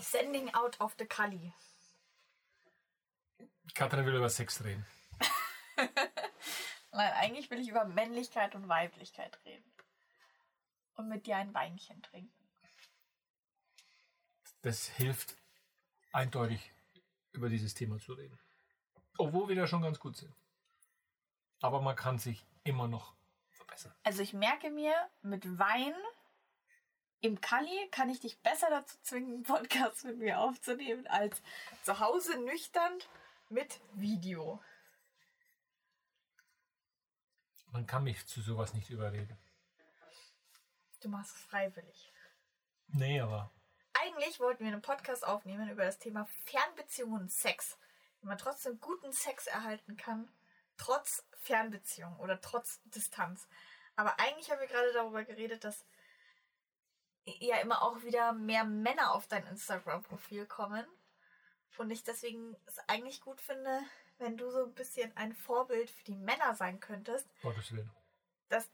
Sending out of the Kali. Katrin will über Sex reden. Nein, eigentlich will ich über Männlichkeit und Weiblichkeit reden. Und mit dir ein Weinchen trinken. Das hilft eindeutig, über dieses Thema zu reden. Obwohl wir da schon ganz gut sind. Aber man kann sich immer noch verbessern. Also ich merke mir, mit Wein im Kali kann ich dich besser dazu zwingen, einen Podcast mit mir aufzunehmen, als zu Hause nüchtern mit Video. Man kann mich zu sowas nicht überreden. Du machst es freiwillig. Nee, aber... Eigentlich wollten wir einen Podcast aufnehmen über das Thema Fernbeziehung und Sex. Wie man trotzdem guten Sex erhalten kann, trotz Fernbeziehung oder trotz Distanz. Aber eigentlich haben wir gerade darüber geredet, dass ja immer auch wieder mehr Männer auf dein Instagram-Profil kommen. Und ich deswegen es eigentlich gut finde, wenn du so ein bisschen ein Vorbild für die Männer sein könntest. Gottes Willen. Dass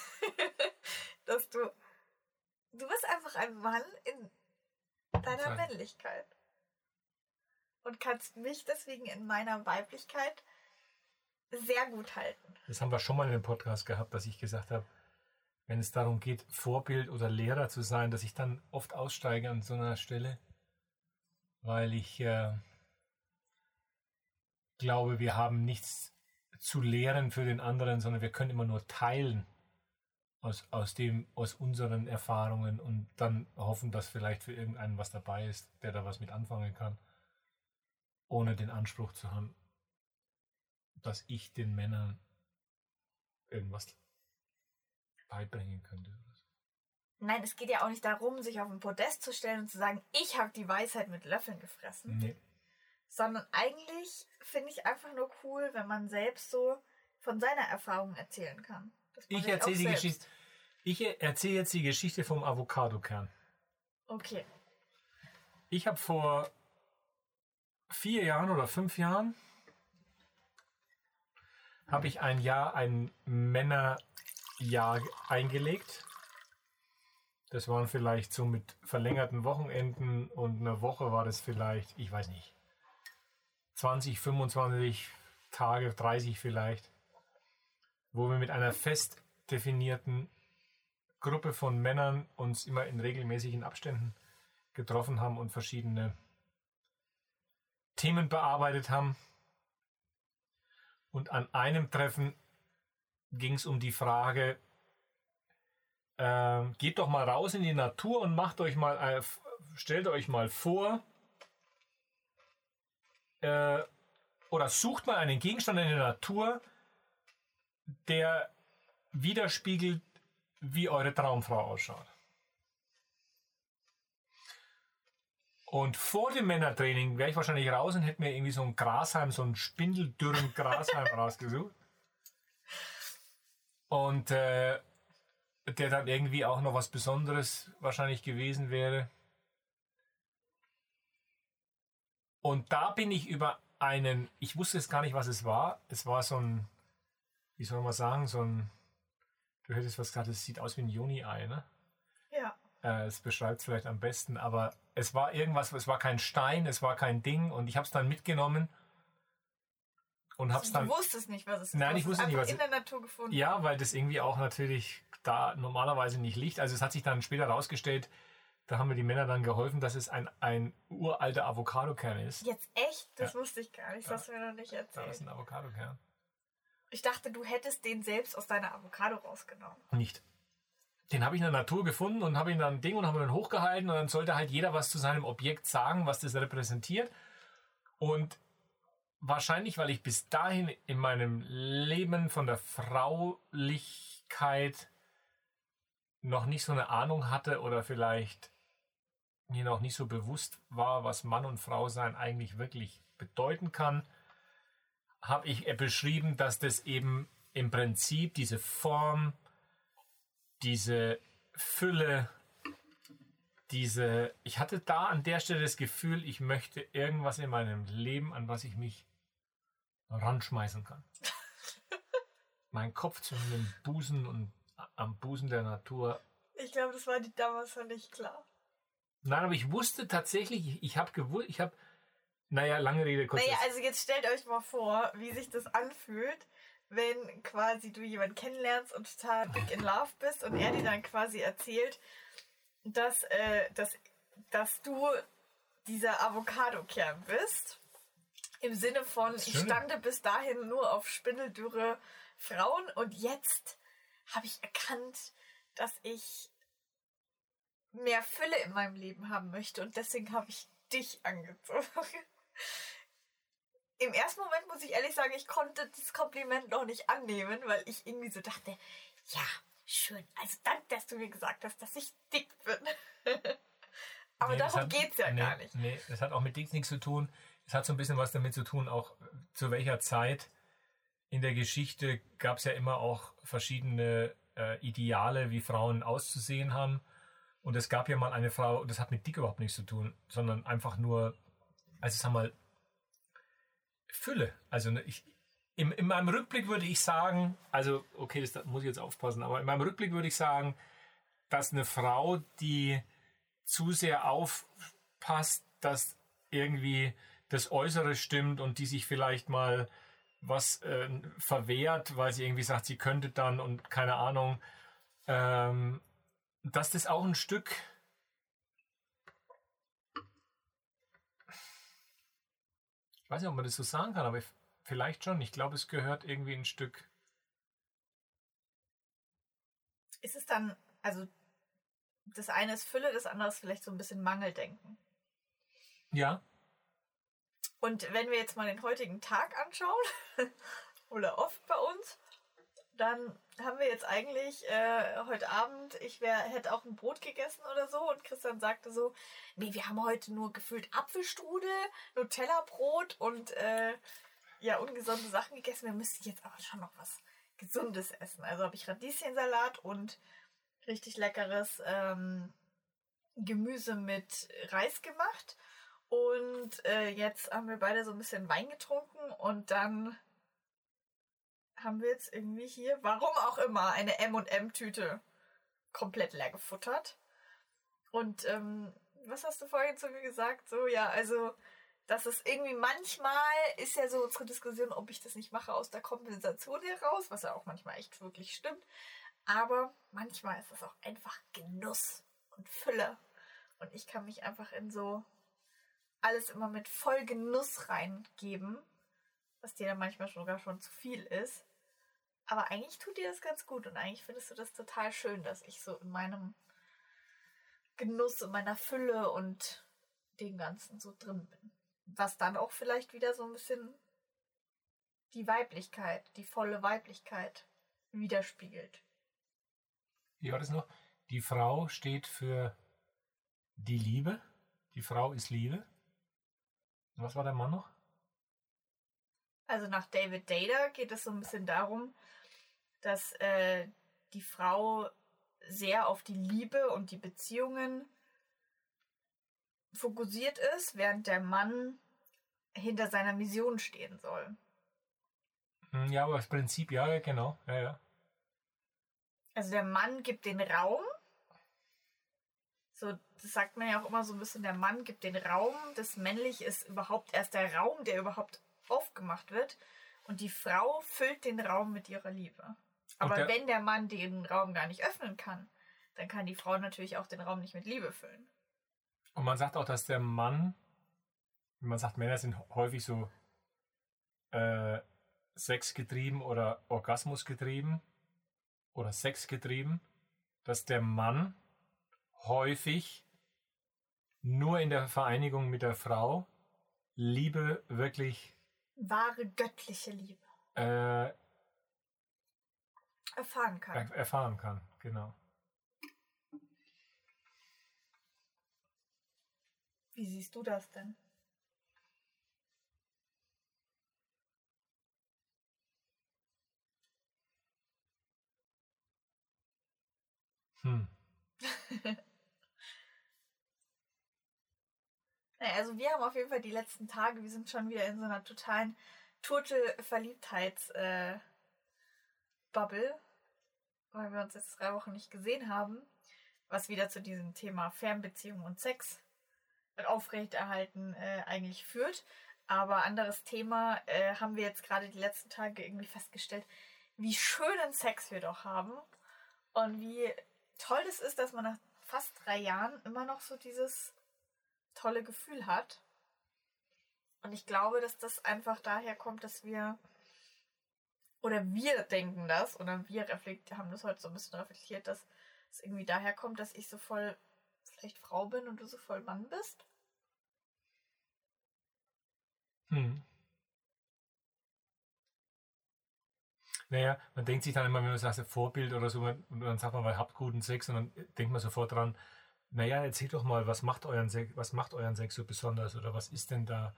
du bist einfach ein Mann in deiner Männlichkeit. Und kannst mich deswegen in meiner Weiblichkeit sehr gut halten. Das haben wir schon mal in dem Podcast gehabt, dass ich gesagt habe, wenn es darum geht, Vorbild oder Lehrer zu sein, dass ich dann oft aussteige an so einer Stelle, weil ich glaube, wir haben nichts zu lehren für den anderen, sondern wir können immer nur teilen aus unseren Erfahrungen und dann hoffen, dass vielleicht für irgendeinen was dabei ist, der da was mit anfangen kann, ohne den Anspruch zu haben, dass ich den Männern irgendwas beibringen könnte. Nein, es geht ja auch nicht darum, sich auf ein Podest zu stellen und zu sagen, ich habe die Weisheit mit Löffeln gefressen. Nee. Sondern eigentlich finde ich einfach nur cool, wenn man selbst so von seiner Erfahrung erzählen kann. Ich erzähle jetzt die Geschichte vom Avocadokern. Okay. Ich habe vor 4 Jahren oder 5 Jahren habe ich ein Männerjahr eingelegt. Das waren vielleicht so mit verlängerten Wochenenden und eine Woche war das vielleicht, ich weiß nicht, 20, 25 Tage, 30 vielleicht, wo wir mit einer fest definierten Gruppe von Männern uns immer in regelmäßigen Abständen getroffen haben und verschiedene Themen bearbeitet haben. Und an einem Treffen ging es um die Frage, geht doch mal raus in die Natur und stellt euch mal vor, oder sucht mal einen Gegenstand in der Natur, der widerspiegelt, wie eure Traumfrau ausschaut. Und vor dem Männertraining wäre ich wahrscheinlich raus und hätte mir irgendwie so einen spindeldürren Grashalm rausgesucht. Und der dann irgendwie auch noch was Besonderes wahrscheinlich gewesen wäre. Und da bin ich über ich wusste jetzt gar nicht, was es war. Es war so ein, wie soll man sagen, du hättest was gesagt, es sieht aus wie ein Joni-Ei, ne? Ja. Es beschreibt es vielleicht am besten, aber es war irgendwas, es war kein Stein, es war kein Ding und ich habe es dann mitgenommen und habe es dann... Du wusstest nicht, was es ist. Nein, ich wusste nicht, was es ist. In der Natur gefunden. Ja, weil das irgendwie auch natürlich da normalerweise nicht liegt. Also es hat sich dann später rausgestellt, da haben mir die Männer dann geholfen, dass es ein uralter Avocadokern ist. Jetzt echt? Das Ja. wusste ich gar nicht. Das hast du mir noch nicht erzählt. Da ist ein Avocadokern. Ich dachte, du hättest den selbst aus deiner Avocado rausgenommen. Nicht. Den habe ich in der Natur gefunden und habe ihn dann habe ihn hochgehalten und dann sollte halt jeder was zu seinem Objekt sagen, was das repräsentiert. Und wahrscheinlich, weil ich bis dahin in meinem Leben von der Fraulichkeit noch nicht so eine Ahnung hatte oder vielleicht mir noch nicht so bewusst war, was Mann und Frau sein eigentlich wirklich bedeuten kann, habe ich beschrieben, dass das eben im Prinzip diese Form, diese Fülle, ich hatte da an der Stelle das Gefühl, ich möchte irgendwas in meinem Leben, an was ich mich ranschmeißen kann. Mein Kopf zwischen dem Busen und am Busen der Natur. Ich glaube, das war dir damals noch nicht klar. Nein, aber ich wusste tatsächlich, naja, lange Rede, kurz. Naja, also jetzt stellt euch mal vor, wie sich das anfühlt, wenn quasi du jemanden kennenlernst und total big in love bist und er dir dann quasi erzählt, dass du dieser Avocado-Kern bist. Im Sinne von, ich stande bis dahin nur auf spindeldürre Frauen und jetzt habe ich erkannt, dass ich mehr Fülle in meinem Leben haben möchte und deswegen habe ich dich angezogen. Im ersten Moment muss ich ehrlich sagen, ich konnte das Kompliment noch nicht annehmen, weil ich irgendwie so dachte, ja, schön, also danke, dass du mir gesagt hast, dass ich dick bin. Aber darum geht es ja gar nicht. Nee, das hat auch mit dick nichts zu tun. Es hat so ein bisschen was damit zu tun, auch zu welcher Zeit in der Geschichte gab es ja immer auch verschiedene Ideale, wie Frauen auszusehen haben. Und es gab ja mal eine Frau, das hat mit dick überhaupt nichts zu tun, sondern einfach nur, also sagen wir mal, Fülle. Also in meinem Rückblick würde ich sagen, also okay, das muss ich jetzt aufpassen, aber in meinem Rückblick würde ich sagen, dass eine Frau, die zu sehr aufpasst, dass irgendwie das Äußere stimmt und die sich vielleicht mal was verwehrt, weil sie irgendwie sagt, sie könnte dann und keine Ahnung, dass das auch ein Stück ich weiß nicht, ob man das so sagen kann, aber vielleicht schon. Ich glaube, es gehört irgendwie ein Stück. Ist es dann, also das eine ist Fülle, das andere ist vielleicht so ein bisschen Mangeldenken. Ja. Und wenn wir jetzt mal den heutigen Tag anschauen, oder oft bei uns, dann haben wir jetzt eigentlich heute Abend, hätte auch ein Brot gegessen oder so und Christian sagte so, nee, wir haben heute nur gefühlt Apfelstrudel, Nutella-Brot und ungesunde Sachen gegessen. Wir müssten jetzt aber schon noch was Gesundes essen. Also habe ich Radieschensalat und richtig leckeres Gemüse mit Reis gemacht. Und jetzt haben wir beide so ein bisschen Wein getrunken und dann haben wir jetzt irgendwie hier, warum auch immer, eine M&M-Tüte komplett leer gefuttert. Und was hast du vorhin zu mir gesagt? So, ja, also, dass es irgendwie manchmal ist ja so unsere Diskussion, ob ich das nicht mache aus der Kompensation heraus, was ja auch manchmal echt wirklich stimmt. Aber manchmal ist es auch einfach Genuss und Fülle. Und ich kann mich einfach in so alles immer mit voll Genuss reingeben, was dir dann manchmal sogar schon zu viel ist. Aber eigentlich tut dir das ganz gut und eigentlich findest du das total schön, dass ich so in meinem Genuss, in meiner Fülle und dem Ganzen so drin bin. Was dann auch vielleicht wieder so ein bisschen die Weiblichkeit, die volle Weiblichkeit widerspiegelt. Wie war das noch? Die Frau steht für die Liebe. Die Frau ist Liebe. Und was war der Mann noch? Also nach David Data geht es so ein bisschen darum, dass die Frau sehr auf die Liebe und die Beziehungen fokussiert ist, während der Mann hinter seiner Mission stehen soll. Ja, aber das Prinzip, ja, genau. Ja. Also der Mann gibt den Raum. So, das sagt man ja auch immer so ein bisschen, der Mann gibt den Raum. Das Männliche ist überhaupt erst der Raum, der überhaupt aufgemacht wird. Und die Frau füllt den Raum mit ihrer Liebe. Aber wenn der Mann den Raum gar nicht öffnen kann, dann kann die Frau natürlich auch den Raum nicht mit Liebe füllen. Und man sagt auch, dass der Mann, man sagt, Männer sind häufig so sexgetrieben oder orgasmusgetrieben oder sexgetrieben, dass der Mann häufig nur in der Vereinigung mit der Frau Liebe wirklich wahre göttliche Liebe erfahren kann. Genau. Wie siehst du das denn? Also wir haben auf jeden Fall die letzten Tage, wir sind schon wieder in so einer totalen Turtle-Verliebtheits-Bubble, weil wir uns jetzt 3 Wochen nicht gesehen haben, was wieder zu diesem Thema Fernbeziehung und Sex aufrechterhalten eigentlich führt. Aber anderes Thema, haben wir jetzt gerade die letzten Tage irgendwie festgestellt, wie schönen Sex wir doch haben und wie toll es ist, dass man nach fast 3 Jahren immer noch so dieses tolle Gefühl hat. Und ich glaube, dass das einfach daher kommt, dass wir denken das, oder wir haben das heute so ein bisschen reflektiert, dass es irgendwie daher kommt, dass ich so voll vielleicht Frau bin und du so voll Mann bist. Naja, man denkt sich dann immer, wenn man sagt, Vorbild oder so, und dann sagt man, habt guten Sex, und dann denkt man sofort dran, naja, erzählt doch mal, was macht euren Sex so besonders, oder was ist denn da,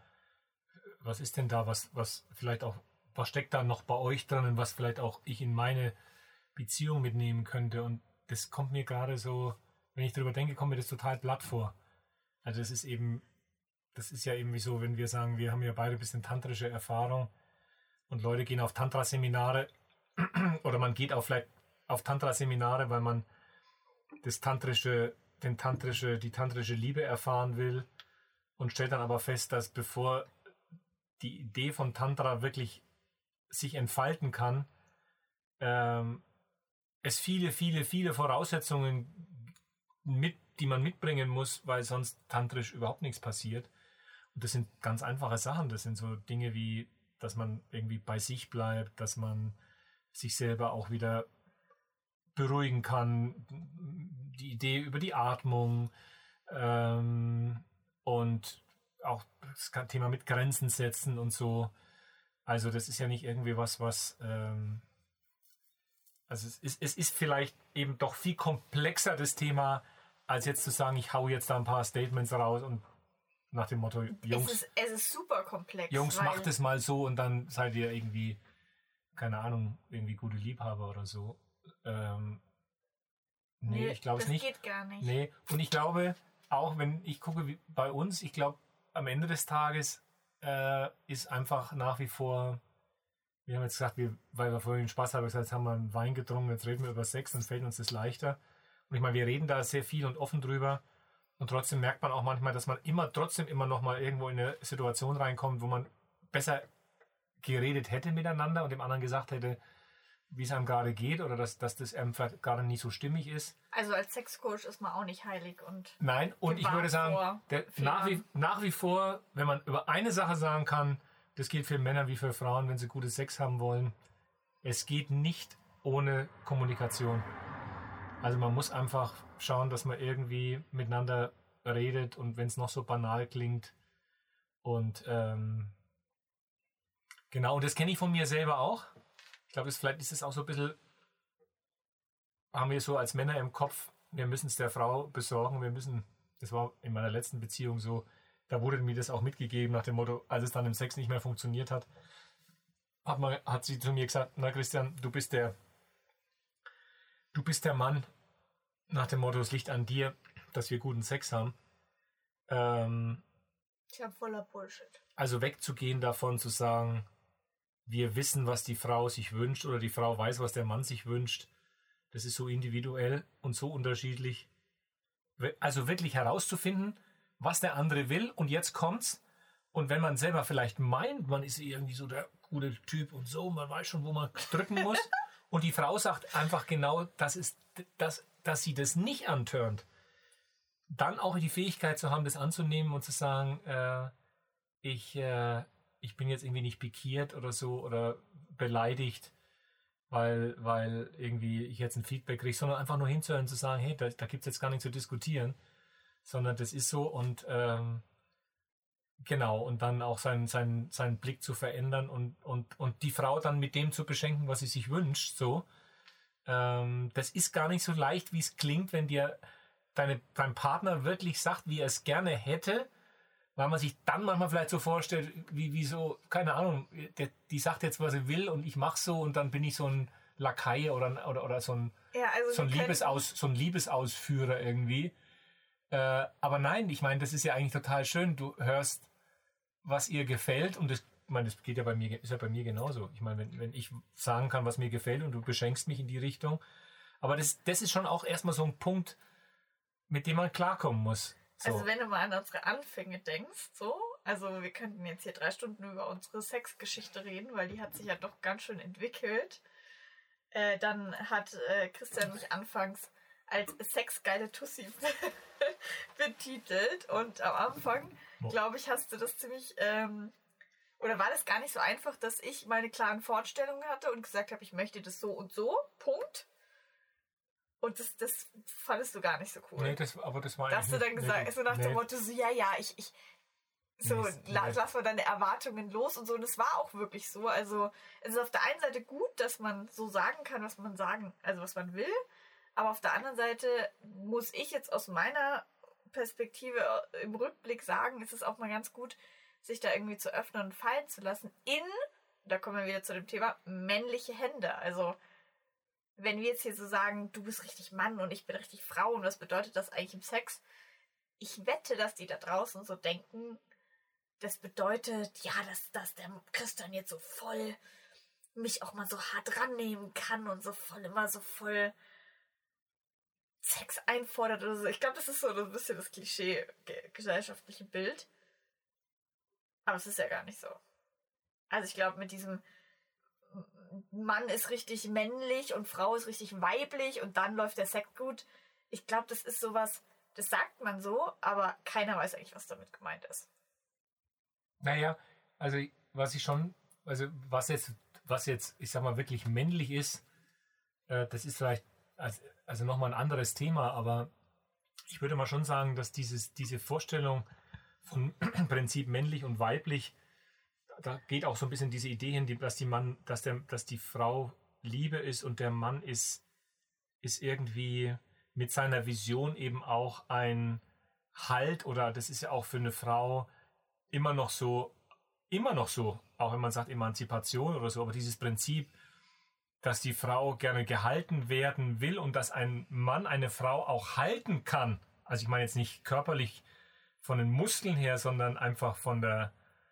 was vielleicht auch, was steckt da noch bei euch drin und was vielleicht auch ich in meine Beziehung mitnehmen könnte. Und das kommt mir gerade so, wenn ich darüber denke, kommt mir das total platt vor. Also das ist ja eben wie so, wenn wir sagen, wir haben ja beide ein bisschen tantrische Erfahrung und Leute gehen auf Tantra-Seminare oder man geht auch vielleicht auf Tantra-Seminare, weil man die tantrische Liebe erfahren will und stellt dann aber fest, dass bevor die Idee von Tantra wirklich sich entfalten kann, es viele, viele, viele Voraussetzungen die man mitbringen muss, weil sonst tantrisch überhaupt nichts passiert. Und das sind ganz einfache Sachen. Das sind so Dinge wie, dass man irgendwie bei sich bleibt, dass man sich selber auch wieder beruhigen kann, die Idee über die Atmung und auch das Thema mit Grenzen setzen und so. Also das ist ja nicht irgendwie was also es ist vielleicht eben doch viel komplexer, das Thema, als jetzt zu sagen, ich hau jetzt da ein paar Statements raus und nach dem Motto, Jungs, es ist super komplex. Jungs, macht es mal so und dann seid ihr irgendwie, keine Ahnung, irgendwie gute Liebhaber oder so. Nee, ich glaube es nicht. Das geht gar nicht. Nee, und ich glaube, auch wenn ich gucke bei uns, ich glaube, am Ende des Tages ist einfach nach wie vor, wir haben jetzt gesagt, weil wir vorhin Spaß haben, gesagt, jetzt haben wir einen Wein getrunken, jetzt reden wir über Sex, dann fällt uns das leichter. Und ich meine, wir reden da sehr viel und offen drüber. Und trotzdem merkt man auch manchmal, dass man trotzdem immer noch mal irgendwo in eine Situation reinkommt, wo man besser geredet hätte miteinander und dem anderen gesagt hätte, wie es einem gerade geht oder dass das einem vielleicht gerade nicht so stimmig ist. Also als Sexcoach ist man auch nicht heilig und... Nein, und ich würde sagen, nach wie vor, wenn man über eine Sache sagen kann, das gilt für Männer wie für Frauen, wenn sie gute Sex haben wollen, es geht nicht ohne Kommunikation. Also man muss einfach schauen, dass man irgendwie miteinander redet und wenn es noch so banal klingt. Und genau, und das kenne ich von mir selber auch. Ich glaube, vielleicht ist es auch so ein bisschen, haben wir so als Männer im Kopf, wir müssen es der Frau besorgen, das war in meiner letzten Beziehung so, da wurde mir das auch mitgegeben nach dem Motto, als es dann im Sex nicht mehr funktioniert hat, hat sie zu mir gesagt, na Christian, du bist der Mann, nach dem Motto, es liegt an dir, dass wir guten Sex haben. Ich hab voller Bullshit. Also wegzugehen davon, zu sagen, wir wissen, was die Frau sich wünscht oder die Frau weiß, was der Mann sich wünscht. Das ist so individuell und so unterschiedlich. Also wirklich herauszufinden, was der andere will und jetzt kommt's. Und wenn man selber vielleicht meint, man ist irgendwie so der gute Typ und so, man weiß schon, wo man drücken muss und die Frau sagt einfach genau, dass sie das nicht antörnt, dann auch die Fähigkeit zu haben, das anzunehmen und zu sagen, ich bin jetzt irgendwie nicht pikiert oder so oder beleidigt, weil irgendwie ich jetzt ein Feedback kriege, sondern einfach nur hinzuhören und zu sagen, hey, da gibt es jetzt gar nichts zu diskutieren, sondern das ist so und genau, und dann auch seinen Blick zu verändern und die Frau dann mit dem zu beschenken, was sie sich wünscht, so. Das ist gar nicht so leicht, wie es klingt, wenn dir dein Partner wirklich sagt, wie er es gerne hätte, weil man sich dann manchmal vielleicht so vorstellt, wie so, keine Ahnung, die sagt jetzt, was sie will und ich mach so und dann bin ich so ein Lakai oder so ein, ja, also so ein Liebesausführer irgendwie. Aber nein, ich meine, das ist ja eigentlich total schön. Du hörst, was ihr gefällt und das geht ja ist ja bei mir genauso. Ich meine, wenn ich sagen kann, was mir gefällt und du beschenkst mich in die Richtung. Aber das ist schon auch erstmal so ein Punkt, mit dem man klarkommen muss. So. Also wenn du mal an unsere Anfänge denkst, so, also wir könnten jetzt hier 3 Stunden über unsere Sexgeschichte reden, weil die hat sich ja doch ganz schön entwickelt. Dann hat Christian mich anfangs als sexgeile Tussi betitelt und am Anfang, glaube ich, hast du das ziemlich, oder war das gar nicht so einfach, dass ich meine klaren Vorstellungen hatte und gesagt habe, ich möchte das so und so, Punkt. Und das fandest du gar nicht so cool. Nee, aber das war dass du dann gesagt, so nach dem Motto, so, lass mal deine Erwartungen los und so. Und es war auch wirklich so. Also, es ist auf der einen Seite gut, dass man so sagen kann, was man will. Aber auf der anderen Seite muss ich jetzt aus meiner Perspektive im Rückblick sagen, es ist auch mal ganz gut, sich da irgendwie zu öffnen und fallen zu lassen da kommen wir wieder zu dem Thema, männliche Hände. Also, wenn wir jetzt hier so sagen, du bist richtig Mann und ich bin richtig Frau und was bedeutet das eigentlich im Sex? Ich wette, dass die da draußen so denken, das bedeutet, ja, dass der Christian jetzt so voll mich auch mal so hart rannehmen kann und immer so voll Sex einfordert oder so. Ich glaube, das ist so ein bisschen das Klischee gesellschaftliche Bild. Aber es ist ja gar nicht so. Also ich glaube, mit diesem Mann ist richtig männlich und Frau ist richtig weiblich und dann läuft der Sex gut. Ich glaube, das ist sowas, das sagt man so, aber keiner weiß eigentlich, was damit gemeint ist. Naja, also was jetzt, ich sag mal, wirklich männlich ist, das ist vielleicht also nochmal ein anderes Thema, aber ich würde mal schon sagen, dass diese Vorstellung von Prinzip männlich und weiblich, da geht auch so ein bisschen diese Idee hin, dass die Frau Liebe ist und der Mann ist irgendwie mit seiner Vision eben auch ein Halt, oder das ist ja auch für eine Frau immer noch so, auch wenn man sagt Emanzipation oder so, aber dieses Prinzip, dass die Frau gerne gehalten werden will und dass ein Mann eine Frau auch halten kann. Also ich meine jetzt nicht körperlich von den Muskeln her, sondern einfach von der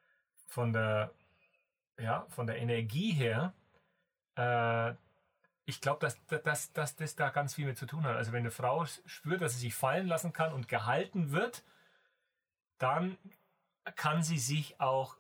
Energie her. Ich glaube, dass das da ganz viel mit zu tun hat. Also wenn eine Frau spürt, dass sie sich fallen lassen kann und gehalten wird, dann kann sie sich auch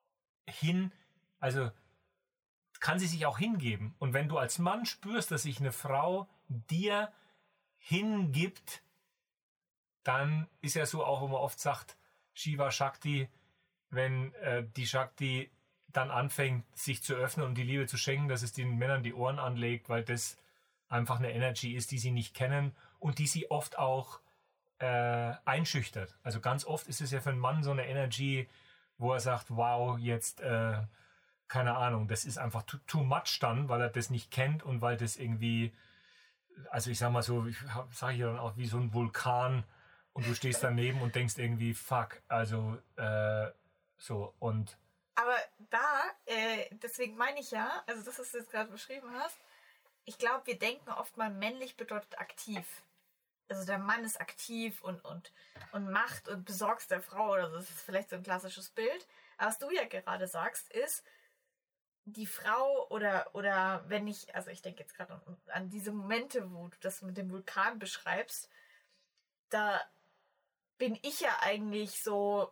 hingeben. Und wenn du als Mann spürst, dass sich eine Frau dir hingibt, dann ist ja so auch, wo man oft sagt, Shiva Shakti, wenn die Shakti dann anfängt, sich zu öffnen und die Liebe zu schenken, dass es den Männern die Ohren anlegt, weil das einfach eine Energy ist, die sie nicht kennen und die sie oft auch einschüchtert. Also ganz oft ist es ja für einen Mann so eine Energy, wo er sagt, wow, jetzt, keine Ahnung, das ist einfach too much dann, weil er das nicht kennt und weil das irgendwie, also ich sag mal so, sage ich dann auch wie so ein Vulkan und du stehst daneben und denkst irgendwie, fuck, also so und aber deswegen meine ich ja, also das, was du jetzt gerade beschrieben hast, ich glaube, wir denken oft mal, männlich bedeutet aktiv. Also der Mann ist aktiv und macht und besorgt der Frau oder so. Das ist vielleicht so ein klassisches Bild. Aber was du ja gerade sagst, ist, die Frau oder wenn ich denke jetzt gerade an diese Momente, wo du das mit dem Vulkan beschreibst, da bin ich ja eigentlich so,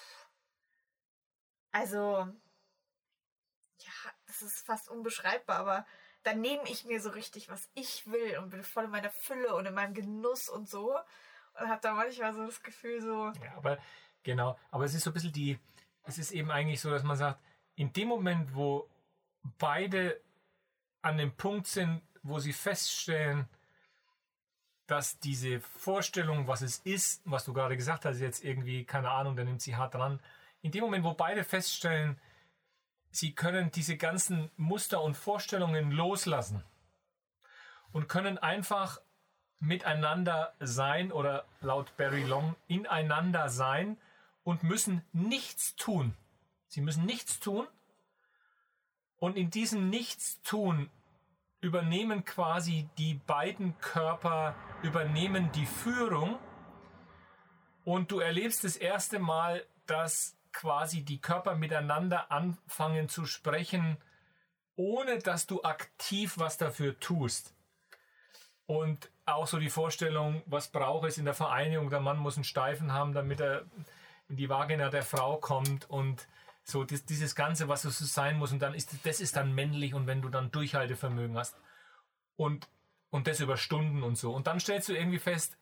also, ja, das ist fast unbeschreibbar, aber dann nehme ich mir so richtig, was ich will und bin voll in meiner Fülle und in meinem Genuss und so und habe da manchmal so das Gefühl so... Ja, aber es ist so ein bisschen es ist eben eigentlich so, dass man sagt, in dem Moment, wo beide an dem Punkt sind, wo sie feststellen, dass diese Vorstellung, was es ist, was du gerade gesagt hast, jetzt irgendwie, keine Ahnung, da nimmt sie hart dran, in dem Moment, wo beide feststellen, sie können diese ganzen Muster und Vorstellungen loslassen und können einfach miteinander sein oder laut Barry Long ineinander sein und müssen nichts tun. Sie müssen nichts tun und in diesem Nichtstun übernehmen quasi die beiden Körper, übernehmen die Führung und du erlebst das erste Mal, dass quasi die Körper miteinander anfangen zu sprechen, ohne dass du aktiv was dafür tust. Und auch so die Vorstellung, was braucht es in der Vereinigung, der Mann muss einen Steifen haben, damit er in die Vagina der Frau kommt und so dieses Ganze, was es so sein muss, und dann das ist dann männlich, und wenn du dann Durchhaltevermögen hast und das über Stunden und so. Und dann stellst du irgendwie fest,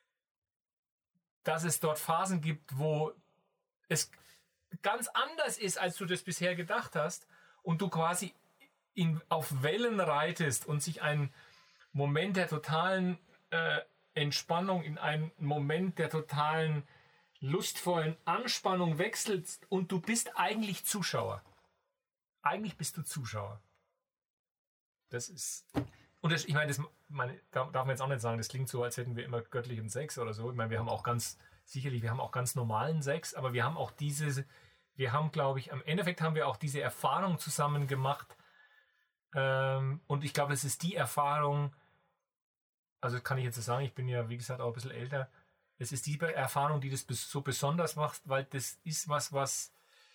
dass es dort Phasen gibt, wo es ganz anders ist, als du das bisher gedacht hast, und du quasi auf Wellen reitest und sich ein Moment der totalen Entspannung in einen Moment der totalen lustvollen Anspannung wechselst, und du bist eigentlich Zuschauer. Eigentlich bist du Zuschauer. Das ist... Und das, ich meine, darf man jetzt auch nicht sagen, das klingt so, als hätten wir immer göttlichen Sex oder so. Ich meine, wir haben auch ganz normalen Sex, aber wir haben auch glaube ich, am Endeffekt haben wir auch diese Erfahrung zusammen gemacht. Und ich glaube, es ist die Erfahrung, also kann ich jetzt so sagen, ich bin ja, wie gesagt, auch ein bisschen älter. Es ist die Erfahrung, die das so besonders macht, weil das ist was...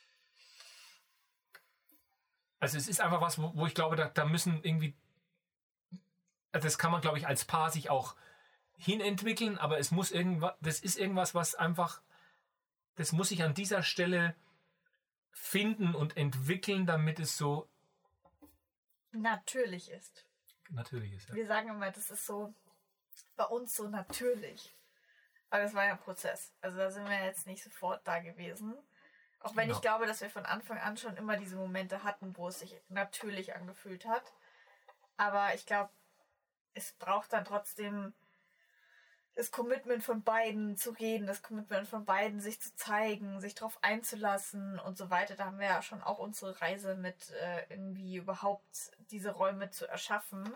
Also es ist einfach was, wo ich glaube, da müssen irgendwie... Das kann man, glaube ich, als Paar sich auch hinentwickeln, aber es muss das ist irgendwas, was einfach... Das muss sich an dieser Stelle finden und entwickeln, damit es so... Natürlich ist. Natürlich ist, ja. Wir sagen immer, das ist so bei uns so natürlich. Aber das war ja ein Prozess. Also da sind wir jetzt nicht sofort da gewesen. Auch wenn ich glaube, dass wir von Anfang an schon immer diese Momente hatten, wo es sich natürlich angefühlt hat. Aber ich glaube, es braucht dann trotzdem das Commitment von beiden zu reden, das Commitment von beiden sich zu zeigen, sich darauf einzulassen und so weiter. Da haben wir ja schon auch unsere Reise mit irgendwie überhaupt diese Räume zu erschaffen.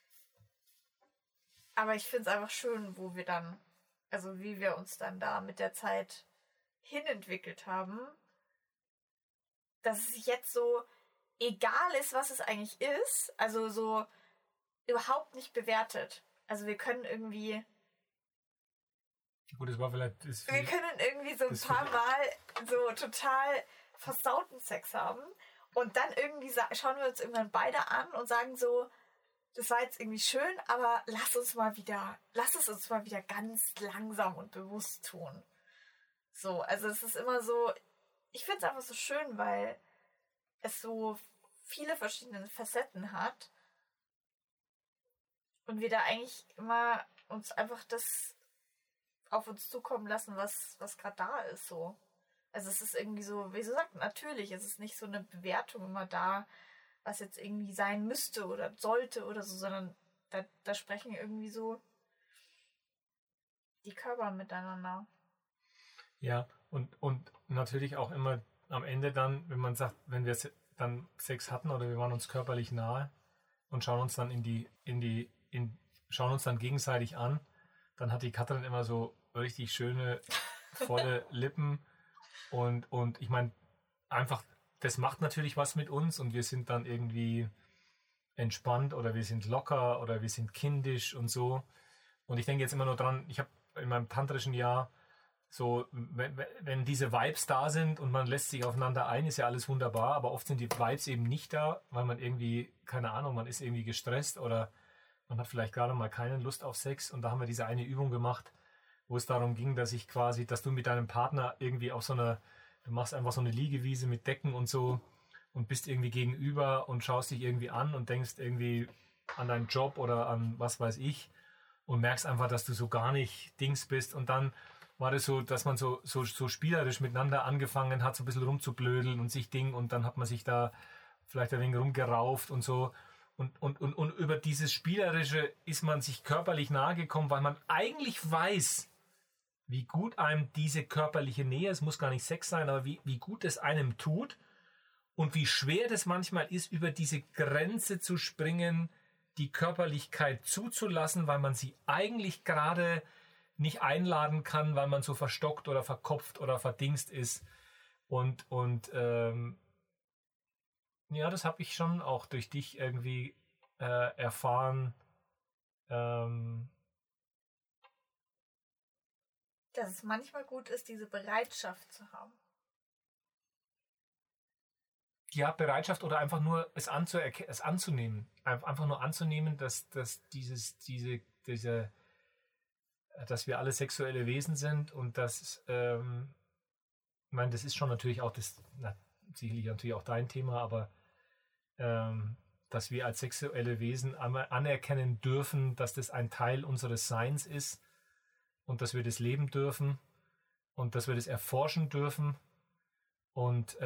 Aber ich finde es einfach schön, wo wir dann, also wie wir uns dann da mit der Zeit hinentwickelt haben, dass es jetzt so egal ist, was es eigentlich ist, also so überhaupt nicht bewertet. Also wir können irgendwie... Gut, das war vielleicht... Wir können irgendwie so ein paar Mal so total versauten Sex haben und dann irgendwie schauen wir uns irgendwann beide an und sagen so, das war jetzt irgendwie schön, aber lass es uns mal wieder ganz langsam und bewusst tun. So, also es ist immer so, ich finde es einfach so schön, weil es so viele verschiedene Facetten hat und wir da eigentlich immer uns einfach das auf uns zukommen lassen, was gerade da ist, so. Also es ist irgendwie so, wie so sagt, natürlich, es ist nicht so eine Bewertung immer da, was jetzt irgendwie sein müsste oder sollte oder so, sondern da sprechen irgendwie so die Körper miteinander. Ja, und natürlich auch immer am Ende dann, wenn man sagt, wenn wir dann Sex hatten oder wir waren uns körperlich nahe und schauen uns dann schauen uns dann gegenseitig an, dann hat die Katrin immer so richtig schöne, volle Lippen und ich meine, einfach, das macht natürlich was mit uns und wir sind dann irgendwie entspannt oder wir sind locker oder wir sind kindisch und so. Und ich denke jetzt immer nur dran, ich habe in meinem tantrischen Jahr so, wenn diese Vibes da sind und man lässt sich aufeinander ein, ist ja alles wunderbar, aber oft sind die Vibes eben nicht da, weil man irgendwie, keine Ahnung, man ist irgendwie gestresst oder man hat vielleicht gerade mal keine Lust auf Sex, und da haben wir diese eine Übung gemacht, wo es darum ging, dass du mit deinem Partner irgendwie du machst einfach so eine Liegewiese mit Decken und so und bist irgendwie gegenüber und schaust dich irgendwie an und denkst irgendwie an deinen Job oder an was weiß ich und merkst einfach, dass du so gar nicht Dings bist, und dann war das so, dass man so spielerisch miteinander angefangen hat, so ein bisschen rumzublödeln und sich und dann hat man sich da vielleicht ein wenig rumgerauft und so. Und über dieses Spielerische ist man sich körperlich nahe gekommen, weil man eigentlich weiß, wie gut einem diese körperliche Nähe, es muss gar nicht Sex sein, aber wie gut es einem tut und wie schwer das manchmal ist, über diese Grenze zu springen, die Körperlichkeit zuzulassen, weil man sie eigentlich gerade nicht einladen kann, weil man so verstockt oder verkopft oder verdingst ist. Ja, das habe ich schon auch durch dich irgendwie erfahren. Dass es manchmal gut ist, diese Bereitschaft zu haben. Ja, Bereitschaft oder einfach nur es anzunehmen. Einfach nur anzunehmen, dass diese dass wir alle sexuelle Wesen sind und dass, ich meine, das ist schon natürlich auch sicherlich natürlich auch dein Thema, aber dass wir als sexuelle Wesen anerkennen dürfen, dass das ein Teil unseres Seins ist und dass wir das leben dürfen und dass wir das erforschen dürfen und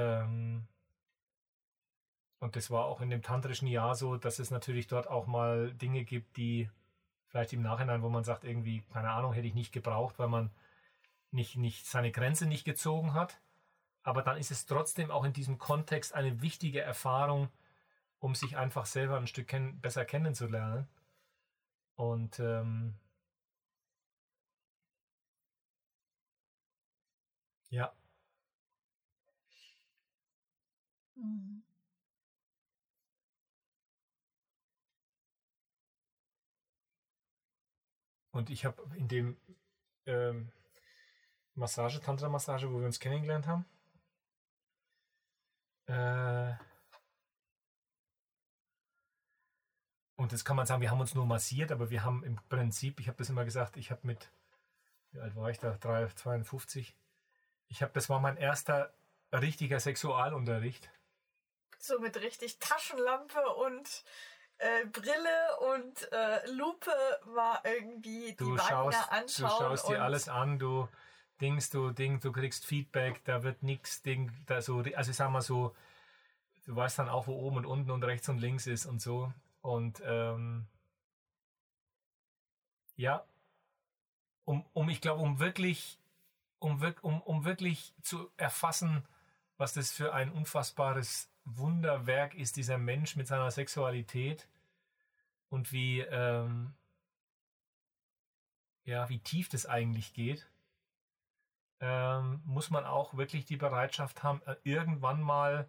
das war auch in dem tantrischen Jahr so, dass es natürlich dort auch mal Dinge gibt, die vielleicht im Nachhinein, wo man sagt, irgendwie, keine Ahnung, hätte ich nicht gebraucht, weil man nicht seine Grenze nicht gezogen hat. Aber dann ist es trotzdem auch in diesem Kontext eine wichtige Erfahrung, um sich einfach selber ein Stück besser kennenzulernen. Und ja. Mhm. Und ich habe in dem Tantra-Massage, wo wir uns kennengelernt haben, und jetzt kann man sagen, wir haben uns nur massiert, aber wir haben im Prinzip, ich habe das immer gesagt, ich habe wie alt war ich da? 52. Das war mein erster richtiger Sexualunterricht. So mit richtig Taschenlampe und Brille und Lupe war irgendwie die Vagina anschauen. Du schaust dir alles an, du kriegst Feedback, da wird nichts, also ich sag mal so, du weißt dann auch, wo oben und unten und rechts und links ist und so. Und ja, ich glaube, um wirklich zu erfassen, was das für ein unfassbares Wunderwerk ist, dieser Mensch mit seiner Sexualität und wie tief das eigentlich geht, muss man auch wirklich die Bereitschaft haben, irgendwann mal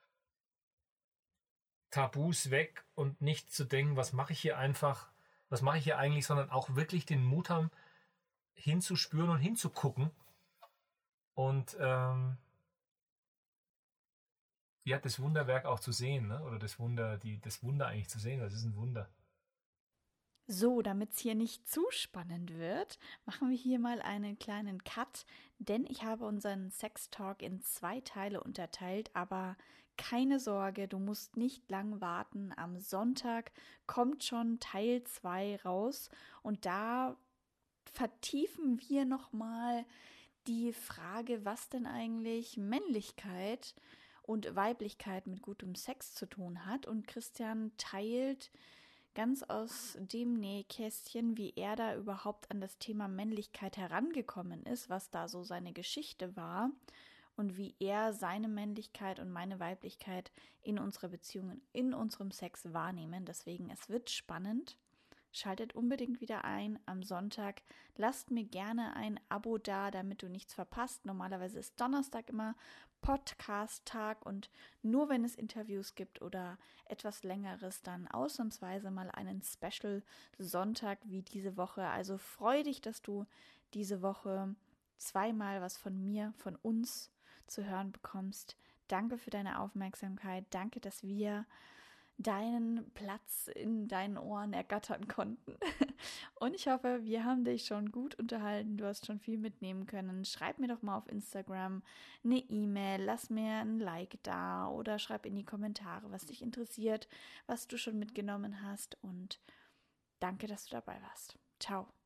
Tabus weg und nicht zu denken, was mache ich hier eigentlich, sondern auch wirklich den Mut haben, hinzuspüren und hinzugucken und das Wunderwerk auch zu sehen, ne? Oder das Wunder eigentlich zu sehen, das ist ein Wunder. So, damit es hier nicht zu spannend wird, machen wir hier mal einen kleinen Cut, denn ich habe unseren Sex-Talk in 2 Teile unterteilt, aber keine Sorge, du musst nicht lang warten. Am Sonntag kommt schon Teil 2 raus und da vertiefen wir nochmal die Frage, was denn eigentlich Männlichkeit und Weiblichkeit mit gutem Sex zu tun hat. Und Christian teilt ganz aus dem Nähkästchen, wie er da überhaupt an das Thema Männlichkeit herangekommen ist, was da so seine Geschichte war und wie er seine Männlichkeit und meine Weiblichkeit in unserer Beziehung, in unserem Sex wahrnehmen. Deswegen, es wird spannend. Schaltet unbedingt wieder ein am Sonntag. Lasst mir gerne ein Abo da, damit du nichts verpasst. Normalerweise ist Donnerstag immer Podcast-Tag und nur wenn es Interviews gibt oder etwas Längeres, dann ausnahmsweise mal einen Special-Sonntag wie diese Woche. Also freu dich, dass du diese Woche 2-mal was von mir, von uns zu hören bekommst. Danke für deine Aufmerksamkeit. Danke, dass wir deinen Platz in deinen Ohren ergattern konnten. Und ich hoffe, wir haben dich schon gut unterhalten. Du hast schon viel mitnehmen können. Schreib mir doch mal auf Instagram eine E-Mail, lass mir ein Like da oder schreib in die Kommentare, was dich interessiert, was du schon mitgenommen hast. Und danke, dass du dabei warst. Ciao.